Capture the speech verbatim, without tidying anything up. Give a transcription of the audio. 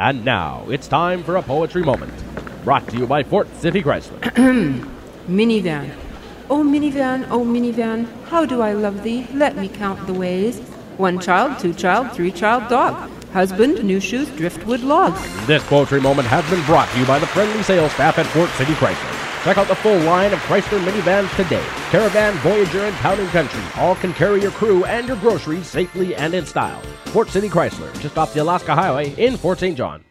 And now, it's time for a poetry moment. Brought to you by Fort City Chrysler. Minivan. Oh, minivan, oh, minivan, how do I love thee? Let me count the ways. One child, two child, three child dog. Husband, new shoes, driftwood log. This poetry moment has been brought to you by the friendly sales staff at Fort City Chrysler. Check out the full line of Chrysler minivans today. Caravan, Voyager, and Town and Country all can carry your crew and your groceries safely and in style. Fort City Chrysler, just off the Alaska Highway in Fort Saint John.